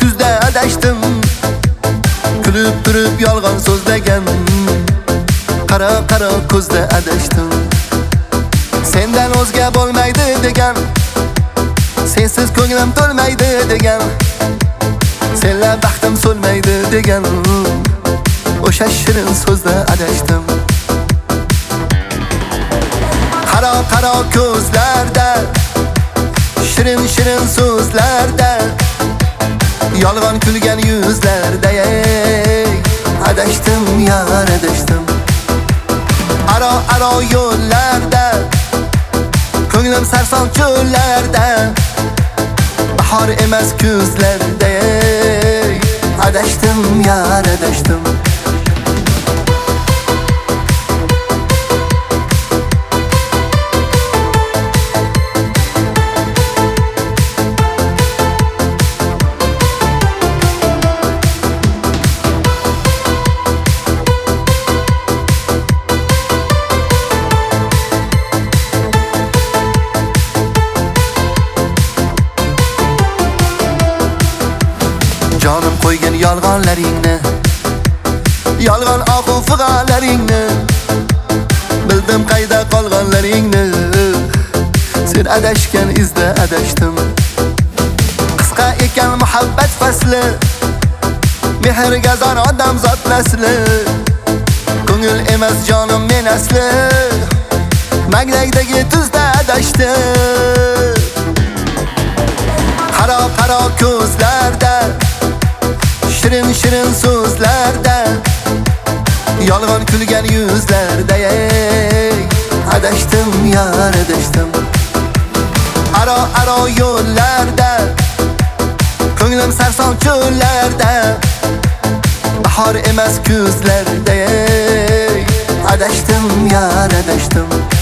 kuzda adashdim. Kulib turib yolg'on so'zlagan, qara ko'zda adashdim. Sendan o'zga bo'lmaydi degan, sensiz ko'nglim to'lmaydi degan, senla baxtim so'lmaydi degan, o'sha shirin so'zda adashdim. Qaro ko'zlarda, shirin so'zlarda, yolg'on kulgan yuzlarda adashdim, yar adashdim. Aro yo'llarda, ko'nglim sarson cho'llarda, bahor emas kuzlarda adashdim, yar adashdim. Jonim qo'ygan yolg'onlaringni, yolg'on oqu fig'onlaringni, bildim qayda qolganlaringni. Sen adashgan izda adashdim. Qisqa ekan muhabbat fasli, mehrga zor odam zot nasli. Ko'ngil emas jonim men asli, magnakdagi tuzda adashdim. Qaro ko'zlarda, shirin so'zlarda, yolg'on kulgan yuzlarda adashdim, yar adashdim. Aro yo'llarda, ko'nglim sarson cho'llarda, bahor emas kuzlarda adashdim, yar adashdim.